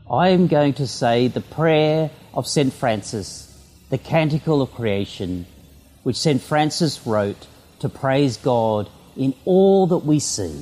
I am going to say the prayer of St. Francis, the Canticle of Creation, which St. Francis wrote to praise God in all that we see.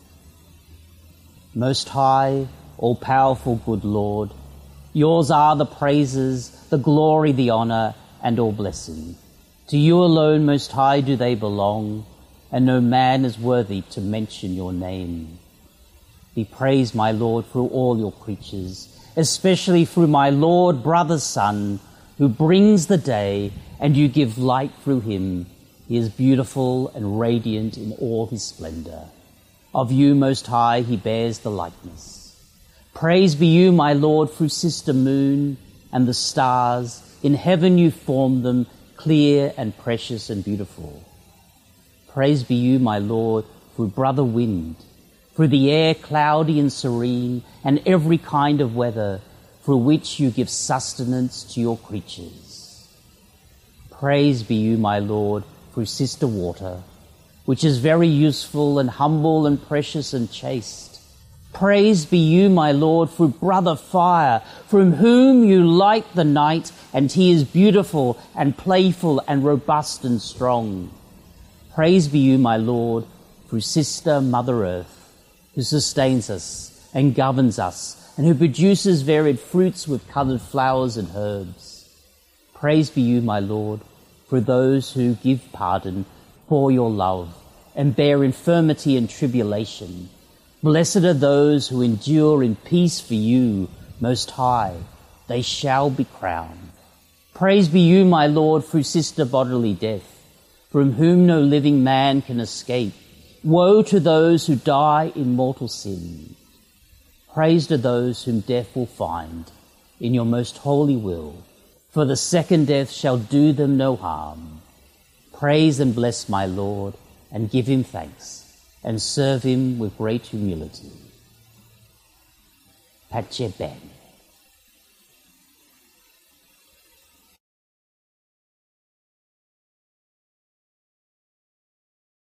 Most high, all-powerful good Lord, yours are the praises, the glory, the honour, and all blessing. To you alone, Most High, do they belong, and no man is worthy to mention your name. Be praised, my Lord, through all your creatures, especially through my Lord, brother, Son, who brings the day, and you give light through him. He is beautiful and radiant in all his splendour. Of you, Most High, he bears the likeness. Praise be you, my Lord, through sister moon and the stars. In heaven you formed them, clear and precious and beautiful. Praise be you, my Lord, through brother wind, through the air cloudy and serene, and every kind of weather, through which you give sustenance to your creatures. Praise be you, my Lord, through sister water, which is very useful and humble and precious and chaste. Praise be you, my Lord, through brother fire, from whom you light the night, and he is beautiful and playful and robust and strong. Praise be you, my Lord, through sister Mother Earth, who sustains us and governs us, and who produces varied fruits with coloured flowers and herbs. Praise be you, my Lord, for those who give pardon for your love and bear infirmity and tribulation. Blessed are those who endure in peace for you, Most High. They shall be crowned. Praise be you, my Lord, through sister bodily death, from whom no living man can escape. Woe to those who die in mortal sin. Praised are those whom death will find in your most holy will, for the second death shall do them no harm. Praise and bless my Lord, and give him thanks, and serve him with great humility. Pace bene.